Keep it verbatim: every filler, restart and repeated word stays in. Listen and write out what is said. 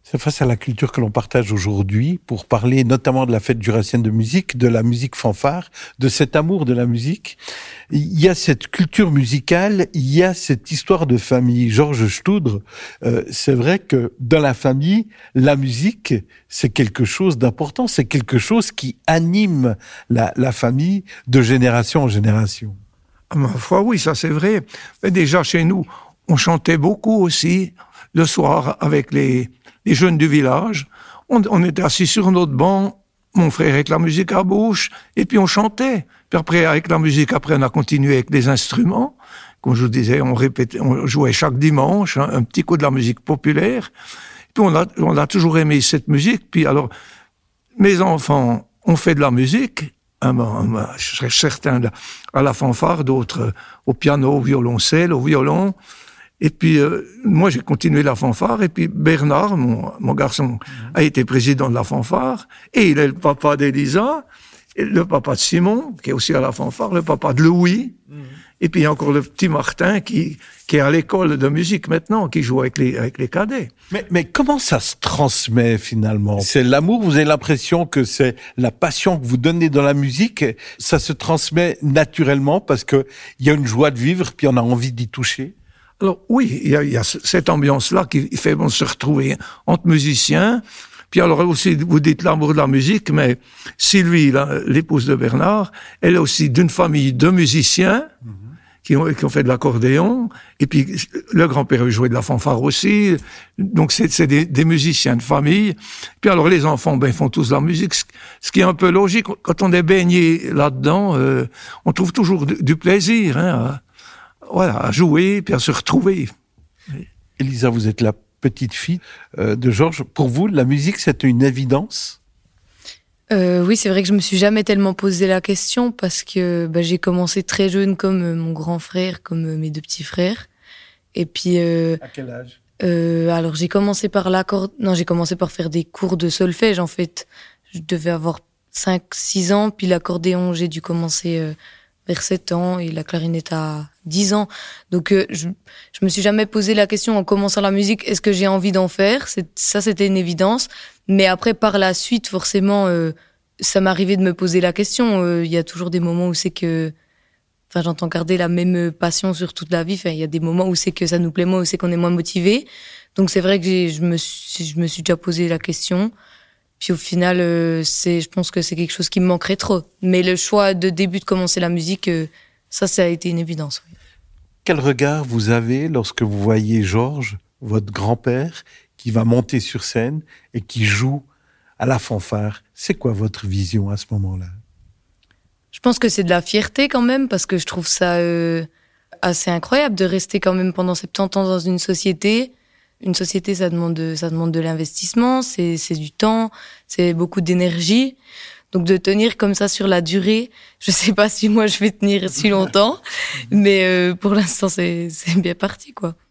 C'est face à la culture que l'on partage aujourd'hui pour parler notamment de la fête jurassienne de musique, de la musique fanfare, de cet amour de la musique. Il y a cette culture musicale, il y a cette histoire de famille. Georges Stoudre, euh, c'est vrai que dans la famille, la musique, c'est quelque chose d'important, c'est quelque chose qui anime la, la famille de génération en génération. À ma foi, oui, ça c'est vrai. Mais déjà chez nous, on chantait beaucoup aussi le soir avec les, les jeunes du village. On, on était assis sur notre banc, mon frère avec la musique à bouche, et puis on chantait. Puis après, avec la musique, après on a continué avec les instruments. Comme je vous disais, on répétait, on jouait chaque dimanche hein, un petit coup de la musique populaire. Puis on a, on a toujours aimé cette musique. Puis alors, mes enfants ont fait de la musique. Un, un, un, je serais certain à la fanfare, d'autres au piano, au violoncelle, au violon. Et puis, euh, moi, j'ai continué la fanfare. Et puis, Bernard, mon, mon garçon, mmh. a été président de la fanfare. Et il est le papa d'Elisa, et le papa de Simon, qui est aussi à la fanfare, le papa de Louis. Mmh. Et puis, il y a encore le petit Martin qui, qui est à l'école de musique maintenant, qui joue avec les, avec les cadets. Mais, mais comment ça se transmet finalement? C'est l'amour, vous avez l'impression que c'est la passion que vous donnez dans la musique, ça se transmet naturellement parce que il y a une joie de vivre, puis on a envie d'y toucher? Alors oui, il y a, il y a cette ambiance-là qui fait bon se retrouver entre musiciens. Puis alors aussi, vous dites l'amour de la musique, mais Sylvie, la, l'épouse de Bernard, elle est aussi d'une famille de musiciens mmh. qui, ont, qui ont fait de l'accordéon. Et puis le grand-père jouait de la fanfare aussi. Donc c'est, c'est des, des musiciens de famille. Puis alors les enfants, ben font tous de la musique, ce qui est un peu logique. Quand on est baigné là-dedans, euh, on trouve toujours du, du plaisir, hein. Voilà, à jouer, puis à se retrouver. Elisa, vous êtes la petite fille euh, de Georges. Pour vous, la musique, c'est une évidence? euh, Oui, c'est vrai que je me suis jamais tellement posé la question parce que bah, j'ai commencé très jeune comme euh, mon grand frère, comme euh, mes deux petits frères. Et puis. Euh, à quel âge? euh, Alors j'ai commencé par l'accord. Non, j'ai commencé par faire des cours de solfège en fait. Je devais avoir cinq six ans, puis l'accordéon, j'ai dû commencer. Euh, vers sept ans et la clarinette à dix ans. Donc, euh, je, je me suis jamais posé la question en commençant la musique, est-ce que j'ai envie d'en faire? C'est, ça, c'était une évidence. Mais après, par la suite, forcément, euh, ça m'arrivait de me poser la question. Il euh, y a toujours des moments où c'est que, enfin, j'entends garder la même passion sur toute la vie. Enfin, il y a des moments où c'est que ça nous plaît moins, où c'est qu'on est moins motivé. Donc, c'est vrai que j'ai, je me suis, je me suis déjà posé la question. Puis au final, euh, c'est, je pense que c'est quelque chose qui me manquerait trop. Mais le choix de début de commencer la musique, euh, ça, ça a été une évidence. Oui. Quel regard vous avez lorsque vous voyez Georges, votre grand-père, qui va monter sur scène et qui joue à la fanfare? C'est quoi votre vision à ce moment-là? Je pense que c'est de la fierté quand même, parce que je trouve ça euh, assez incroyable de rester quand même pendant soixante-dix ans dans une société. Une société, ça demande de, ça demande de l'investissement, c'est, c'est du temps, c'est beaucoup d'énergie. Donc de tenir comme ça sur la durée, je sais pas si moi je vais tenir si longtemps, mais euh, pour l'instant c'est, c'est bien parti quoi.